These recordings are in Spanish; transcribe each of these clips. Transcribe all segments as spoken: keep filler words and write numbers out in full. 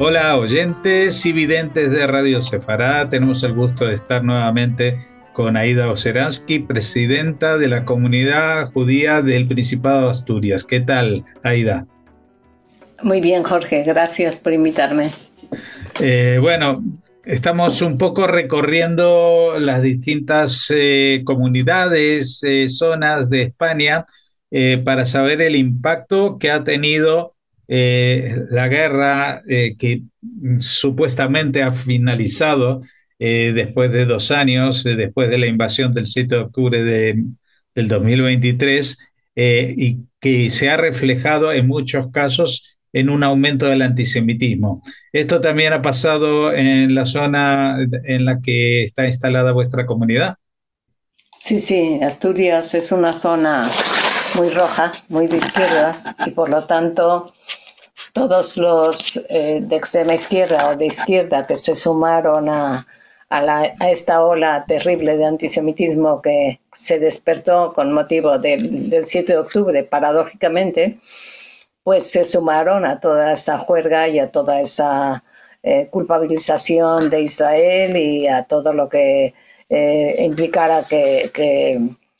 Hola oyentes y videntes de Radio Sefará, tenemos el gusto de estar nuevamente con Aida Oceransky, presidenta de la comunidad judía del Principado de Asturias. ¿Qué tal, Aida? Muy bien, Jorge, gracias por invitarme. Eh, bueno, estamos un poco recorriendo las distintas eh, comunidades, eh, zonas de España eh, para saber el impacto que ha tenido eh, la guerra eh, que mm, supuestamente ha finalizado eh, después de dos años, eh, después de la invasión del siete de octubre de, del dos mil veintitrés, eh, y que se ha reflejado en muchos casos en un aumento del antisemitismo. ¿Esto también ha pasado en la zona en la que está instalada vuestra comunidad? Sí, sí, Asturias es una zona muy roja, muy de izquierdas y por lo tanto todos los eh, de extrema izquierda o de izquierda que se sumaron a, a, la, a esta ola terrible de antisemitismo que se despertó con motivo del, del siete de octubre, paradójicamente, pues se sumaron a toda esa juerga y a toda esa eh, culpabilización de Israel y a todo lo que eh, implicara que, que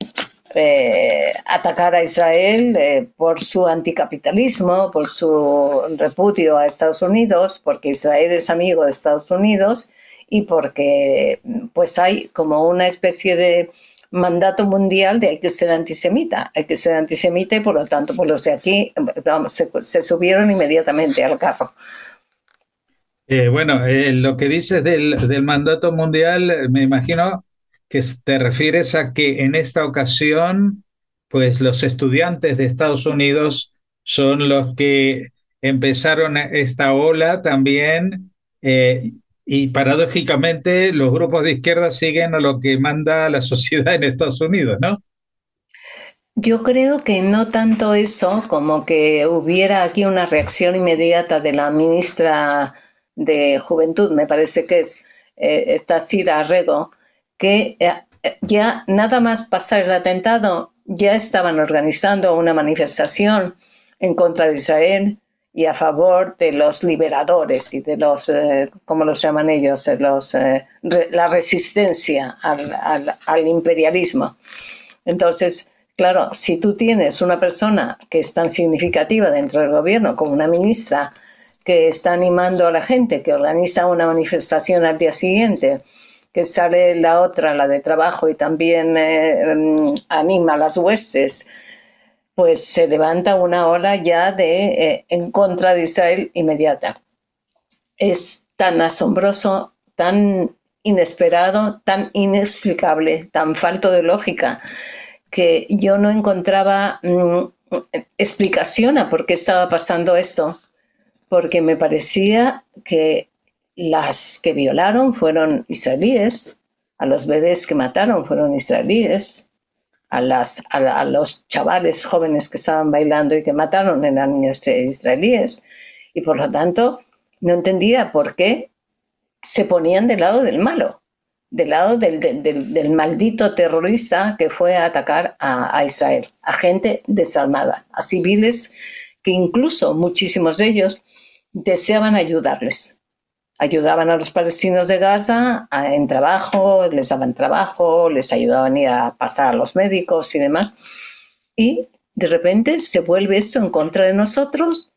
eh, atacar a Israel eh, por su anticapitalismo, por su repudio a Estados Unidos, porque Israel es amigo de Estados Unidos y porque pues hay como una especie de mandato mundial de hay que ser antisemita, hay que ser antisemita y por lo tanto pues los de aquí vamos, se, se subieron inmediatamente al carro. Eh, bueno, eh, lo que dices del, del mandato mundial, eh, me imagino que s- te refieres a que en esta ocasión, pues los estudiantes de Estados Unidos son los que empezaron esta ola también, eh, y paradójicamente los grupos de izquierda siguen a lo que manda la sociedad en Estados Unidos, ¿no? Yo creo que no tanto eso como que hubiera aquí una reacción inmediata de la ministra de Juventud, me parece que es eh, esta Sira Arredo, que eh, ya nada más pasar el atentado ya estaban organizando una manifestación en contra de Israel y a favor de los liberadores y de los, eh, ¿cómo los llaman ellos? De los, eh, re, la resistencia al, al, al imperialismo. Entonces, claro, si tú tienes una persona que es tan significativa dentro del gobierno como una ministra que está animando a la gente, que organiza una manifestación al día siguiente, que sale la otra, la de trabajo, y también eh, anima a las huestes, pues se levanta una ola ya de eh, en contra de Israel inmediata. Es tan asombroso, tan inesperado, tan inexplicable, tan falto de lógica, que yo no encontraba mmm, explicación a por qué estaba pasando esto, porque me parecía que las que violaron fueron israelíes, a los bebés que mataron fueron israelíes, a, las, a, a los chavales jóvenes que estaban bailando y que mataron eran israelíes, y por lo tanto no entendía por qué se ponían del lado del malo, del lado del, del, del maldito terrorista que fue a atacar a, a Israel, a gente desarmada, a civiles que incluso muchísimos de ellos deseaban ayudarles. Ayudaban a los palestinos de Gaza a, en trabajo, les daban trabajo, les ayudaban a ir a pasar a los médicos y demás. Y de repente se vuelve esto en contra de nosotros,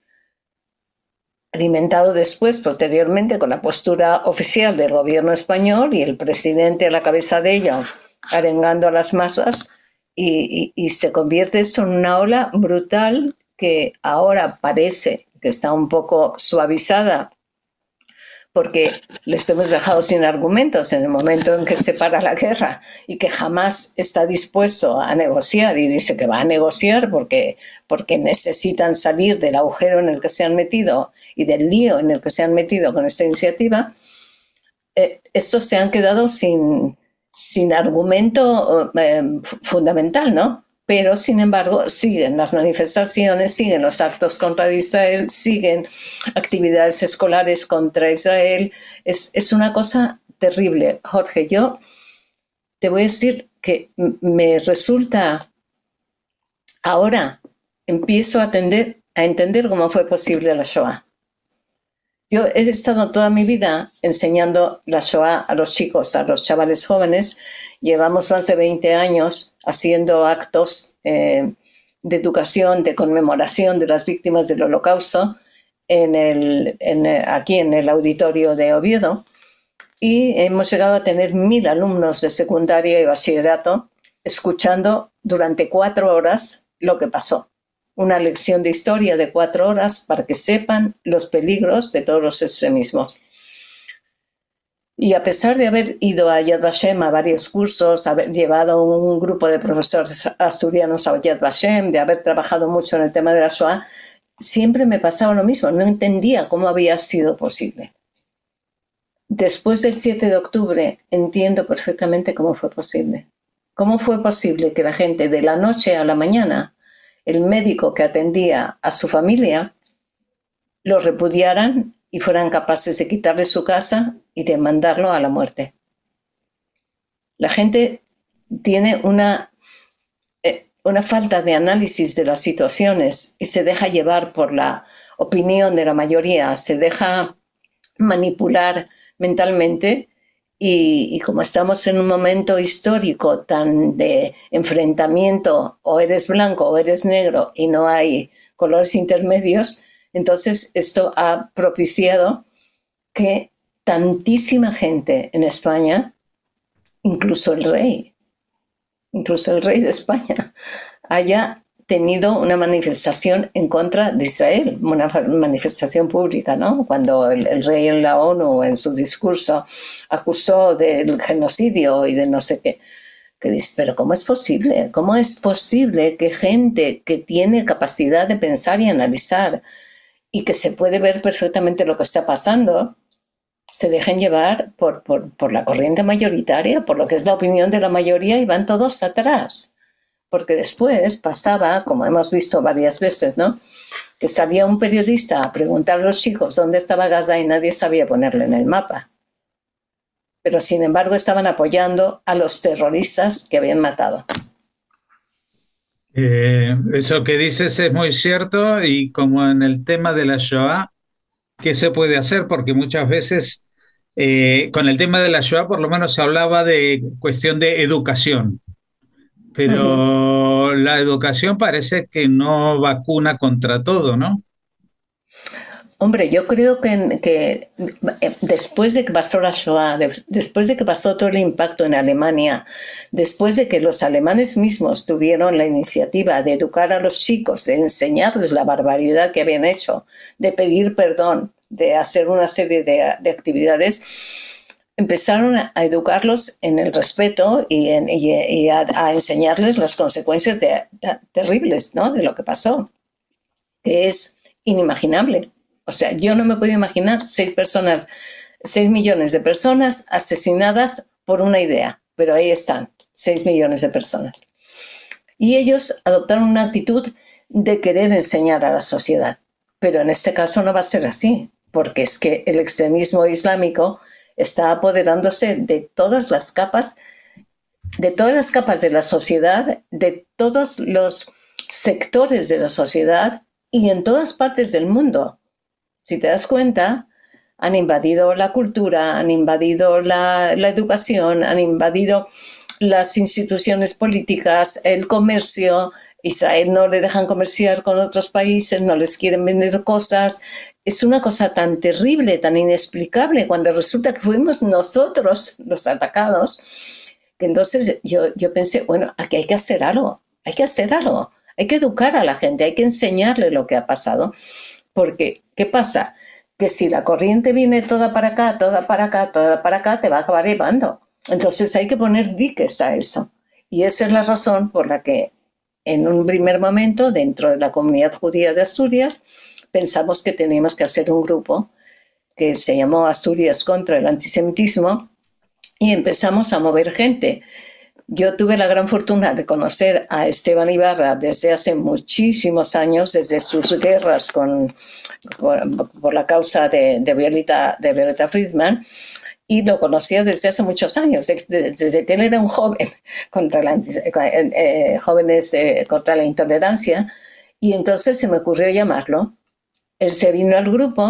alimentado después, posteriormente, con la postura oficial del gobierno español y el presidente a la cabeza de ella, arengando a las masas, y, y, y se convierte esto en una ola brutal que ahora parece que está un poco suavizada porque les hemos dejado sin argumentos en el momento en que se para la guerra y que jamás está dispuesto a negociar y dice que va a negociar porque, porque necesitan salir del agujero en el que se han metido y del lío en el que se han metido con esta iniciativa. Eh, estos se han quedado sin, sin argumento eh, fundamental, ¿no? Pero, sin embargo, siguen las manifestaciones, siguen los actos contra Israel, siguen actividades escolares contra Israel. Es, es una cosa terrible. Jorge, yo te voy a decir que me resulta, ahora empiezo a, atender, a entender cómo fue posible la Shoah. Yo he estado toda mi vida enseñando la Shoah a los chicos, a los chavales jóvenes. Llevamos más de veinte años haciendo actos eh, de educación, de conmemoración de las víctimas del Holocausto en el, en, aquí en el auditorio de Oviedo. Y hemos llegado a tener mil alumnos de secundaria y bachillerato escuchando durante cuatro horas lo que pasó. Una lección de historia de cuatro horas para que sepan los peligros de todos los extremismos. Y a pesar de haber ido a Yad Vashem a varios cursos, haber llevado un grupo de profesores asturianos a Yad Vashem, de haber trabajado mucho en el tema de la Shoah, siempre me pasaba lo mismo, no entendía cómo había sido posible. Después del siete de octubre entiendo perfectamente cómo fue posible. ¿Cómo fue posible que la gente de la noche a la mañana, el médico que atendía a su familia, lo repudiaran y fueran capaces de quitarle su casa y de mandarlo a la muerte? La gente tiene una, eh, una falta de análisis de las situaciones y se deja llevar por la opinión de la mayoría, se deja manipular mentalmente. Y, y como estamos en un momento histórico tan de enfrentamiento, o eres blanco o eres negro y no hay colores intermedios, entonces esto ha propiciado que tantísima gente en España, incluso el rey, incluso el rey de España, haya tenido una manifestación en contra de Israel, una manifestación pública, ¿no? Cuando el, el rey en la ONU, en su discurso, acusó del genocidio y de no sé qué. Que dice, pero ¿cómo es posible? ¿Cómo es posible que gente que tiene capacidad de pensar y analizar y que se puede ver perfectamente lo que está pasando, se dejen llevar por, por, por la corriente mayoritaria, por lo que es la opinión de la mayoría, y van todos atrás? Porque después pasaba, como hemos visto varias veces, ¿no?, que salía un periodista a preguntar a los chicos dónde estaba Gaza y nadie sabía ponerle en el mapa. Pero sin embargo estaban apoyando a los terroristas que habían matado. Eh, eso que dices es muy cierto, y como en el tema de la Shoah, ¿qué se puede hacer? Porque muchas veces eh, con el tema de la Shoah por lo menos se hablaba de cuestión de educación, Uh-huh. pero la educación parece que no vacuna contra todo, ¿no? Hombre, yo creo que, que después de que pasó la Shoah, de, después de que pasó todo el impacto en Alemania, después de que los alemanes mismos tuvieron la iniciativa de educar a los chicos, de enseñarles la barbaridad que habían hecho, de pedir perdón, de hacer una serie de, de actividades, empezaron a educarlos en el respeto y, en, y, y a, a enseñarles las consecuencias de, de, terribles, ¿no?, de lo que pasó, que es inimaginable. O sea, yo no me puedo imaginar seis personas, seis millones de personas asesinadas por una idea, pero ahí están, seis millones de personas. Y ellos adoptaron una actitud de querer enseñar a la sociedad, pero en este caso no va a ser así, porque es que el extremismo islámico está apoderándose de todas las capas, de todas las capas de la sociedad, de todos los sectores de la sociedad y en todas partes del mundo. Si te das cuenta, han invadido la cultura, han invadido la, la educación, han invadido las instituciones políticas, el comercio. Israel no le dejan comerciar con otros países, no les quieren vender cosas. Es una cosa tan terrible, tan inexplicable, cuando resulta que fuimos nosotros los atacados, que entonces yo, yo pensé, bueno, aquí hay que hacer algo, hay que hacer algo, hay que educar a la gente, hay que enseñarle lo que ha pasado. Porque, ¿qué pasa? Que si la corriente viene toda para acá, toda para acá, toda para acá, te va a acabar llevando. Entonces hay que poner diques a eso. Y esa es la razón por la que en un primer momento, dentro de la comunidad judía de Asturias, pensamos que teníamos que hacer un grupo que se llamó Asturias contra el antisemitismo, y empezamos a mover gente. Yo tuve la gran fortuna de conocer a Esteban Ibarra desde hace muchísimos años, desde sus guerras con, por, por la causa de, de, Violeta, de Violeta Friedman, y lo conocía desde hace muchos años, desde, desde que él era un joven contra la, eh, jóvenes eh, contra la intolerancia, y entonces se me ocurrió llamarlo. Él se vino al grupo,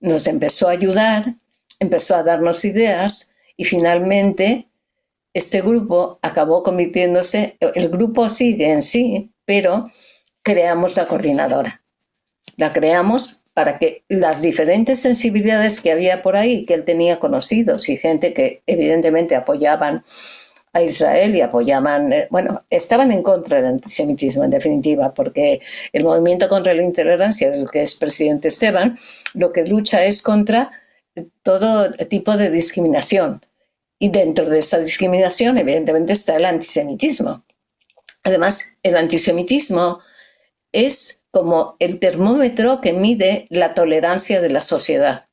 nos empezó a ayudar, empezó a darnos ideas y finalmente este grupo acabó convirtiéndose, el grupo sigue en sí, pero creamos la coordinadora. La creamos para que las diferentes sensibilidades que había por ahí, que él tenía conocidos y gente que evidentemente apoyaban a Israel y apoyaban, bueno, estaban en contra del antisemitismo en definitiva, porque el movimiento contra la intolerancia del que es presidente Esteban, lo que lucha es contra todo tipo de discriminación. Y dentro de esa discriminación, evidentemente, está el antisemitismo. Además, el antisemitismo es como el termómetro que mide la tolerancia de la sociedad.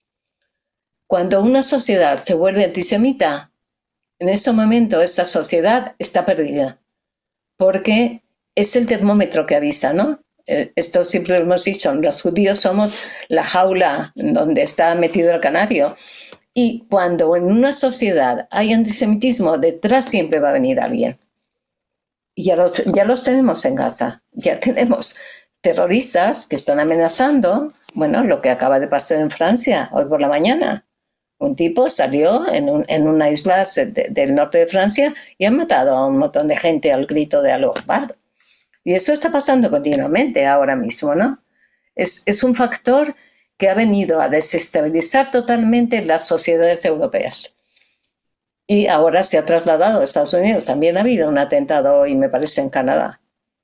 Cuando una sociedad se vuelve antisemita, en ese momento esa sociedad está perdida, porque es el termómetro que avisa, ¿no? Esto siempre lo hemos dicho, los judíos somos la jaula donde está metido el canario. Y cuando en una sociedad hay antisemitismo, detrás siempre va a venir alguien. Y ya los, ya los tenemos en casa. Ya tenemos terroristas que están amenazando, bueno, lo que acaba de pasar en Francia hoy por la mañana. Un tipo salió en, un, en una isla de, del norte de Francia y ha matado a un montón de gente al grito de Allahu Akbar. Y eso está pasando continuamente ahora mismo, ¿no? Es, es un factor que ha venido a desestabilizar totalmente las sociedades europeas. Y ahora se ha trasladado a Estados Unidos. También ha habido un atentado hoy, me parece, en Canadá.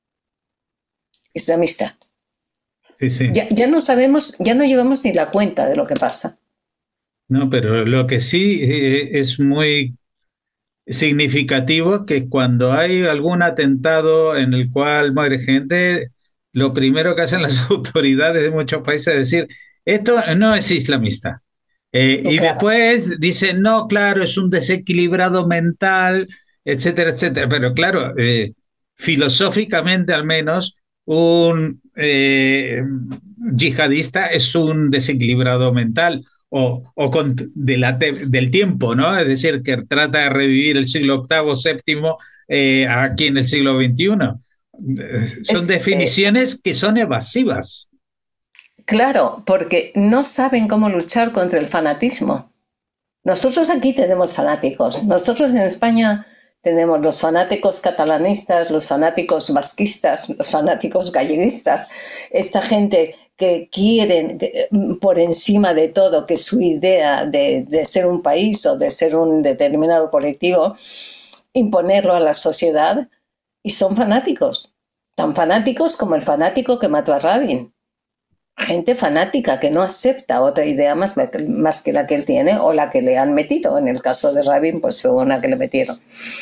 Islamista. Sí, sí. Ya, ya no sabemos, ya no llevamos ni la cuenta de lo que pasa. No, pero lo que sí eh, es muy significativo que cuando hay algún atentado en el cual muere gente, lo primero que hacen las autoridades de muchos países es decir, esto no es islamista. Eh, Y y claro, después dicen, no, claro, es un desequilibrado mental, etcétera, etcétera. Pero claro, eh, filosóficamente al menos, un eh, yihadista es un desequilibrado mental o, o con, de la te, del tiempo, ¿no? Es decir, que trata de revivir el siglo octavo, séptimo, eh, aquí en el siglo veintiuno. Son es, eh, definiciones que son evasivas. claro, porque no saben cómo luchar contra el fanatismo. Nosotros aquí tenemos fanáticos. Nosotros en España tenemos los fanáticos catalanistas, los fanáticos vasquistas, los fanáticos galleguistas. Esta gente que quieren, por encima de todo, que su idea de, de ser un país o de ser un determinado colectivo, imponerlo a la sociedad, y son fanáticos. Tan fanáticos como el fanático que mató a Rabin. Gente fanática que no acepta otra idea más, más que la que él tiene o la que le han metido. En el caso de Rabin, pues fue una que le metieron.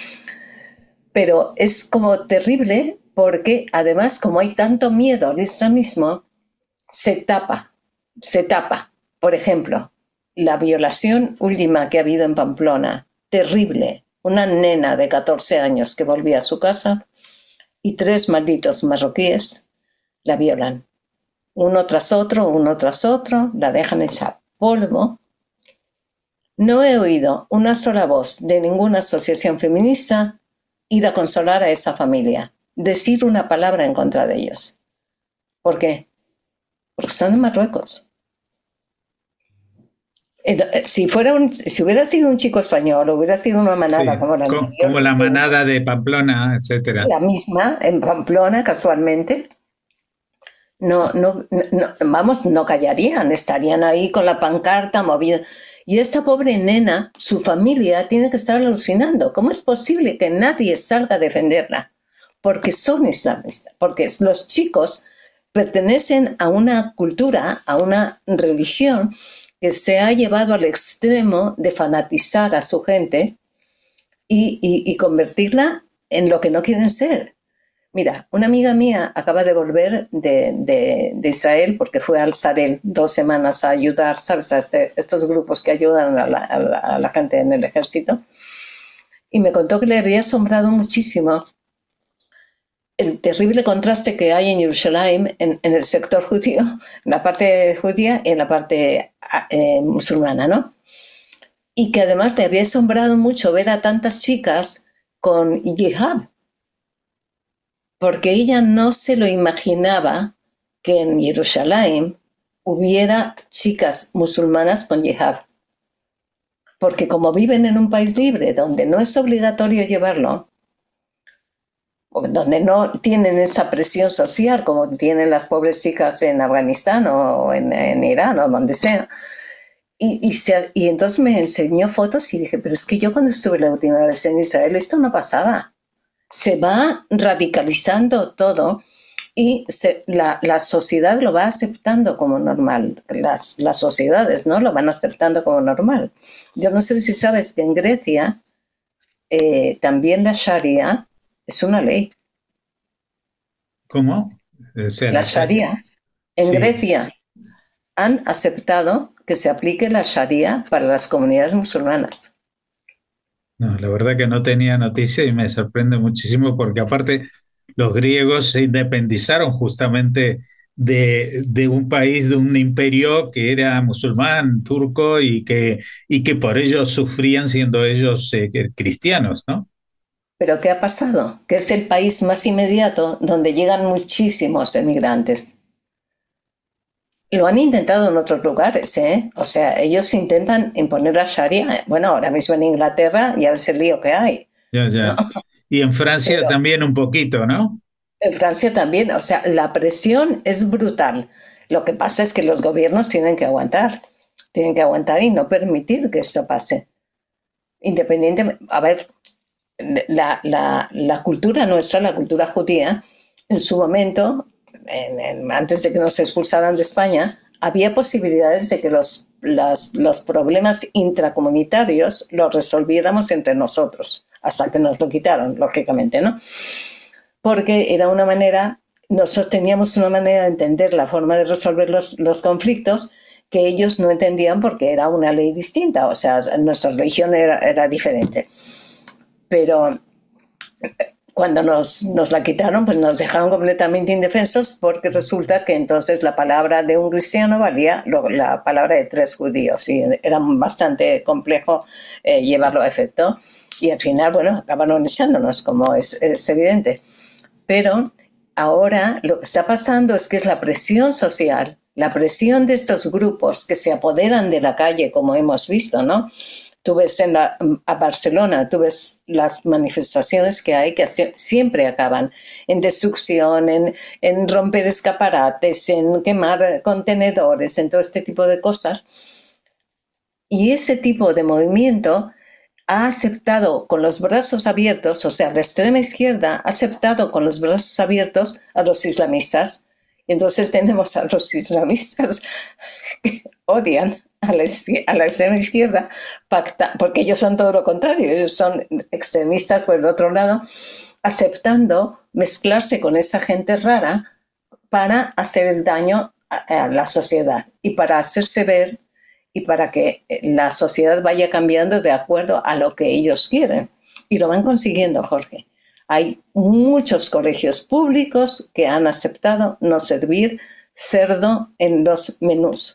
Pero es como terrible porque además, como hay tanto miedo al islamismo, se tapa, se tapa. Por ejemplo, la violación última que ha habido en Pamplona, terrible. Una nena de catorce años que volvía a su casa y tres malditos marroquíes la violan. Uno tras otro, uno tras otro, la dejan hecha polvo. No he oído una sola voz de ninguna asociación feminista ir a consolar a esa familia, decir una palabra en contra de ellos. ¿Por qué? Porque son de Marruecos. Si, fuera un, si hubiera sido un chico español, hubiera sido una manada Sí, como la co- anterior, como la manada de Pamplona, etcétera. la misma en Pamplona, casualmente, no, no, no, vamos, no callarían, estarían ahí con la pancarta moviendo. Y esta pobre nena, su familia tiene que estar alucinando. ¿Cómo es posible que nadie salga a defenderla? Porque son islamistas, porque los chicos pertenecen a una cultura, a una religión que se ha llevado al extremo de fanatizar a su gente y, y, y convertirla en lo que no quieren ser. Mira, una amiga mía acaba de volver de, de, de Israel porque fue al Sarel dos semanas a ayudar, ¿sabes? A este, estos grupos que ayudan a la, a, la, a la gente en el ejército. Y me contó que le había asombrado muchísimo el terrible contraste que hay en Jerusalén, en, en el sector judío, en la parte judía y en la parte eh, musulmana, ¿no? Y que además le había asombrado mucho ver a tantas chicas con hijab, porque ella no se lo imaginaba que en Jerusalén hubiera chicas musulmanas con hijab. Porque como viven en un país libre donde no es obligatorio llevarlo, donde no tienen esa presión social como tienen las pobres chicas en Afganistán o en, en Irán o donde sea. Y, y, se, y entonces me enseñó fotos y dije, pero es que yo cuando estuve la última vez en Israel esto no pasaba. Se va radicalizando todo y se, la, la sociedad lo va aceptando como normal. Las, las sociedades, ¿no? Lo van aceptando como normal. Yo no sé si sabes que en Grecia eh, también la Sharia es una ley. ¿Cómo? O sea, La la Sharia. Sharia en Sí. Grecia han aceptado que se aplique la Sharia para las comunidades musulmanas. No, la verdad que no tenía noticia y me sorprende muchísimo porque aparte los griegos se independizaron justamente de, de un país, de un imperio que era musulmán, turco y que, y que por ello sufrían siendo ellos eh, cristianos, ¿no? Pero ¿qué ha pasado? Que es el país más inmediato donde llegan muchísimos emigrantes. Lo han intentado en otros lugares, ¿eh? O sea, ellos intentan imponer la Sharia. Bueno, ahora mismo en Inglaterra ya ves el lío que hay, Ya, ¿no? ya. Y en Francia Pero también un poquito, ¿no? en Francia también, o sea, la presión es brutal. Lo que pasa es que los gobiernos tienen que aguantar, tienen que aguantar y no permitir que esto pase. Independientemente, a ver, la, la, la cultura nuestra, la cultura judía, en su momento, en, en, antes de que nos expulsaran de España, había posibilidades de que los, las, los problemas intracomunitarios los resolviéramos entre nosotros, hasta que nos lo quitaron, lógicamente, ¿no? Porque era una manera, nosotros teníamos una manera de entender la forma de resolver los, los conflictos que ellos no entendían porque era una ley distinta, o sea, nuestra religión era, era diferente. Pero cuando nos, nos la quitaron, pues nos dejaron completamente indefensos porque resulta que entonces la palabra de un cristiano valía lo, la palabra de tres judíos y era bastante complejo eh, llevarlo a efecto. Y al final, bueno, acabaron echándonos, como es, es evidente. Pero ahora lo que está pasando es que es la presión social, la presión de estos grupos que se apoderan de la calle, como hemos visto, ¿no? Tú ves en la, a Barcelona, tú ves las manifestaciones que hay que siempre acaban en destrucción, en, en romper escaparates, en quemar contenedores, en todo este tipo de cosas. Y ese tipo de movimiento ha aceptado con los brazos abiertos, o sea, la extrema izquierda ha aceptado con los brazos abiertos a los islamistas. Y entonces tenemos a los islamistas que odian a la, a la extrema izquierda, pacta, porque ellos son todo lo contrario, ellos son extremistas por el otro lado, aceptando mezclarse con esa gente rara para hacer el daño a, a la sociedad y para hacerse ver y para que la sociedad vaya cambiando de acuerdo a lo que ellos quieren. Y lo van consiguiendo, Jorge. Hay muchos colegios públicos que han aceptado no servir cerdo en los menús.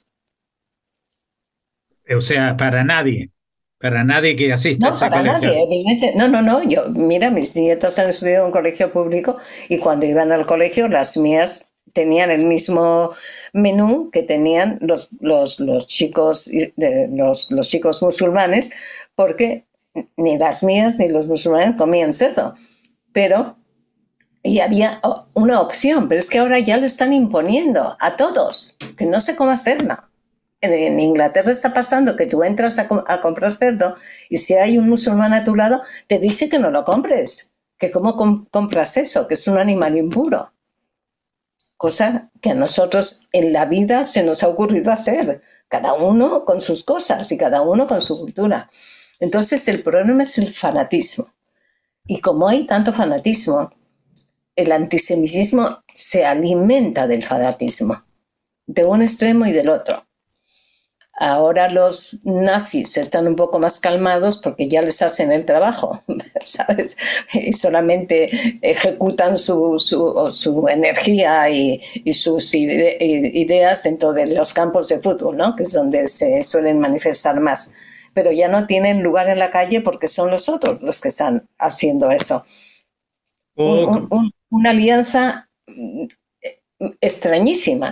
O sea, para nadie, para nadie que asista a No, ese para colegio. nadie, evidente. No, no, no. Yo, mira, mis nietos han estudiado en un colegio público y cuando iban al colegio, las mías tenían el mismo menú que tenían los, los, los chicos, los, los chicos musulmanes, porque ni las mías ni los musulmanes comían cerdo. Pero, y había una opción, pero es que ahora ya lo están imponiendo a todos, que no sé cómo hacerlo. En Inglaterra está pasando que tú entras a, a comprar cerdo y si hay un musulmán a tu lado, te dice que no lo compres, que cómo com compras eso, que es un animal impuro. Cosa que a nosotros en la vida se nos ha ocurrido hacer, cada uno con sus cosas y cada uno con su cultura. Entonces el problema es el fanatismo. Y como hay tanto fanatismo, el antisemitismo se alimenta del fanatismo, de un extremo y del otro. Ahora los nazis están un poco más calmados porque ya les hacen el trabajo, ¿sabes? Y solamente ejecutan su, su, su energía y, y sus ide ideas dentro de los campos de fútbol, ¿no? Que es donde se suelen manifestar más. Pero ya no tienen lugar en la calle porque son los otros los que están haciendo eso. Un, O, un, un, una alianza extrañísima, ¿no?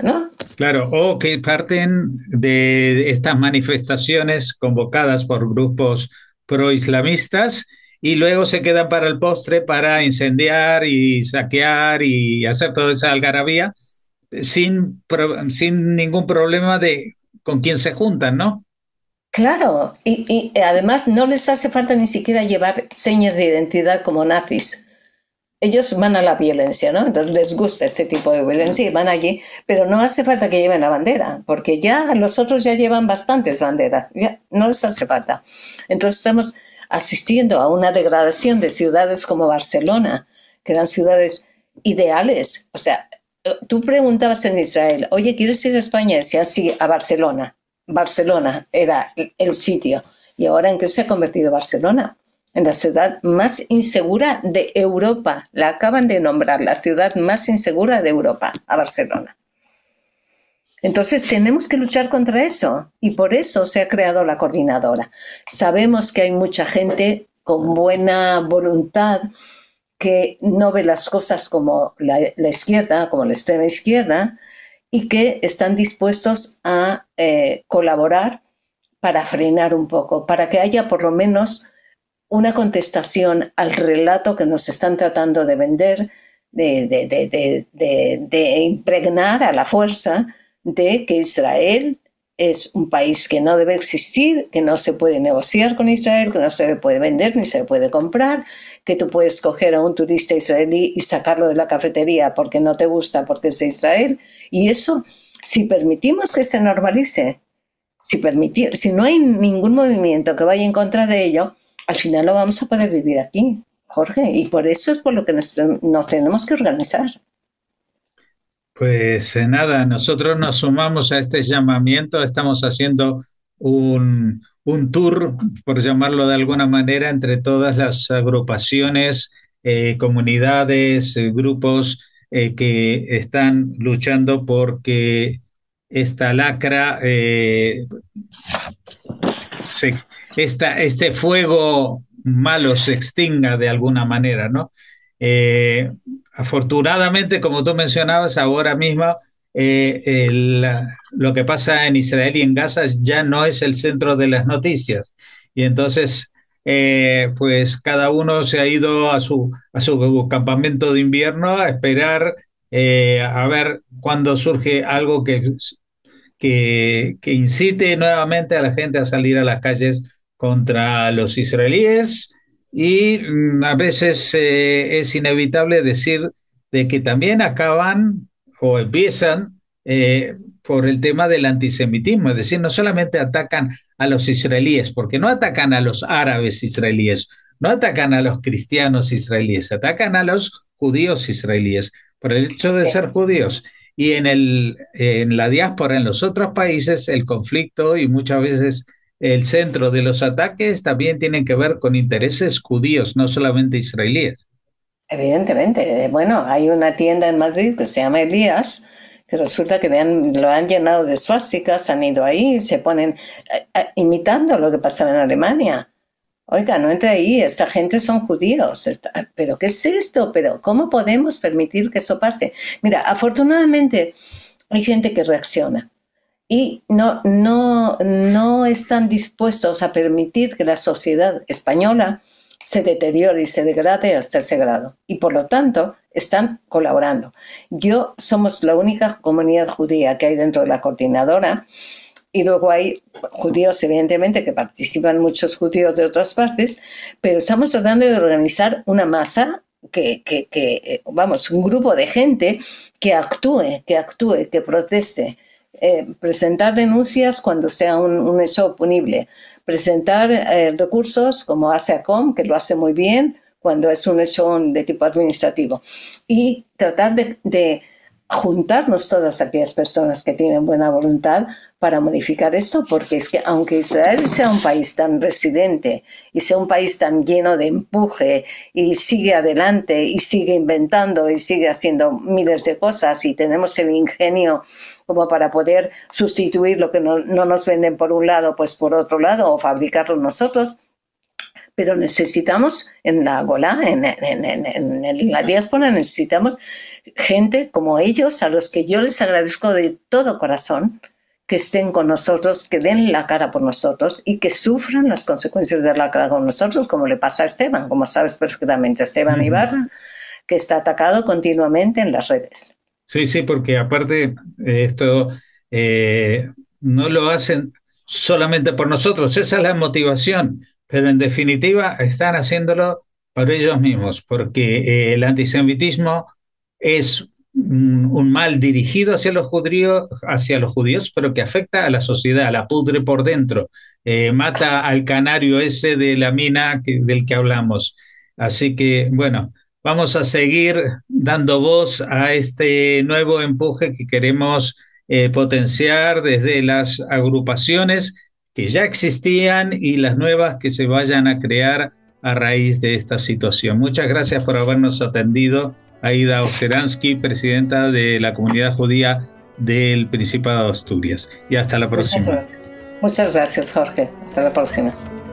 Claro, o que parten de estas manifestaciones convocadas por grupos pro-islamistas y luego se quedan para el postre para incendiar y saquear y hacer toda esa algarabía sin, pro- sin ningún problema de con quién se juntan, ¿no? Claro, y, y además no les hace falta ni siquiera llevar señas de identidad como nazis. Ellos van a la violencia, ¿no? Entonces les gusta este tipo de violencia y van allí, pero no hace falta que lleven la bandera, porque ya los otros ya llevan bastantes banderas, ya no les hace falta. Entonces estamos asistiendo a una degradación de ciudades como Barcelona, que eran ciudades ideales. O sea, tú preguntabas en Israel, oye, ¿quieres ir a España? Y decían, sí, a Barcelona. Barcelona era el sitio. ¿Y ahora en qué se ha convertido Barcelona? En la ciudad más insegura de Europa. La acaban de nombrar la ciudad más insegura de Europa, a Barcelona. Entonces tenemos que luchar contra eso y por eso se ha creado la coordinadora. Sabemos que hay mucha gente con buena voluntad que no ve las cosas como la, la izquierda, como la extrema izquierda, y que están dispuestos a eh, colaborar para frenar un poco, para que haya por lo menos una contestación al relato que nos están tratando de vender, de, de, de, de, de, de impregnar a la fuerza de que Israel es un país que no debe existir, que no se puede negociar con Israel, que no se le puede vender ni se le puede comprar, que tú puedes coger a un turista israelí y sacarlo de la cafetería porque no te gusta, porque es de Israel. Y eso, si permitimos que se normalice, si, permitir, si no hay ningún movimiento que vaya en contra de ello, al final lo vamos a poder vivir aquí, Jorge, y por eso es por lo que nos, nos tenemos que organizar. Pues eh, nada, nosotros nos sumamos a este llamamiento, estamos haciendo un, un tour, por llamarlo de alguna manera, entre todas las agrupaciones, eh, comunidades, eh, grupos eh, que están luchando porque esta lacra, eh, se, esta, este fuego malo se extinga de alguna manera, ¿no? Eh, Afortunadamente, como tú mencionabas, ahora mismo eh, el, lo que pasa en Israel y en Gaza ya no es el centro de las noticias. Y entonces, eh, pues cada uno se ha ido a su, a su campamento de invierno a esperar eh, a ver cuándo surge algo que que, que incite nuevamente a la gente a salir a las calles contra los israelíes y mm, a veces eh, es inevitable decir de que también acaban o empiezan eh, por el tema del antisemitismo, es decir, no solamente atacan a los israelíes, porque no atacan a los árabes israelíes, no atacan a los cristianos israelíes, atacan a los judíos israelíes por el hecho de Sí. ser judíos. Y en, el, en la diáspora, en los otros países, el conflicto y muchas veces el centro de los ataques también tienen que ver con intereses judíos, no solamente israelíes. Evidentemente. Bueno, hay una tienda en Madrid que se llama Elías, que resulta que le han, lo han llenado de suásticas, han ido ahí, se ponen eh, eh, imitando lo que pasaba en Alemania. Oiga, no entre ahí, esta gente son judíos. Esta, ¿pero qué es esto? ¿Pero cómo podemos permitir que eso pase? Mira, afortunadamente hay gente que reacciona y no, no, no están dispuestos a permitir que la sociedad española se deteriore y se degrade hasta ese grado. Y por lo tanto, están colaborando. Yo somos la única comunidad judía que hay dentro de la coordinadora. Y luego hay judíos, evidentemente, que participan muchos judíos de otras partes, pero estamos tratando de organizar una masa que, que, que vamos, un grupo de gente que actúe, que actúe, que proteste. Eh, presentar denuncias cuando sea un, un hecho punible. Presentar eh, recursos como hace ACOM, que lo hace muy bien, cuando es un hecho de tipo administrativo. Y tratar de, de juntarnos todas aquellas personas que tienen buena voluntad para modificar esto, porque es que aunque Israel sea un país tan residente y sea un país tan lleno de empuje y sigue adelante y sigue inventando y sigue haciendo miles de cosas y tenemos el ingenio como para poder sustituir lo que no, no nos venden por un lado, pues por otro lado, o fabricarlo nosotros, pero necesitamos en la Golá, en, en, en, en, en la diáspora, necesitamos gente como ellos, a los que yo les agradezco de todo corazón que estén con nosotros, que den la cara por nosotros y que sufran las consecuencias de la cara con nosotros, como le pasa a Esteban, como sabes perfectamente, Esteban Ujú. Ibarra, que está atacado continuamente en las redes. Sí, sí, porque aparte eh, esto eh, no lo hacen solamente por nosotros, esa es la motivación, pero en definitiva están haciéndolo por ellos mismos, porque eh, el antisemitismo es mm, un mal dirigido hacia los judíos, hacia los judíos, pero que afecta a la sociedad, la pudre por dentro, eh, mata al canario ese de la mina que- del que hablamos. Así que, bueno. Vamos a seguir dando voz a este nuevo empuje que queremos eh, potenciar desde las agrupaciones que ya existían y las nuevas que se vayan a crear a raíz de esta situación. Muchas gracias por habernos atendido, Aida Oceransky, presidenta de la comunidad judía del Principado de Asturias. Y hasta la Muchas próxima. gracias. Muchas gracias, Jorge. Hasta la próxima.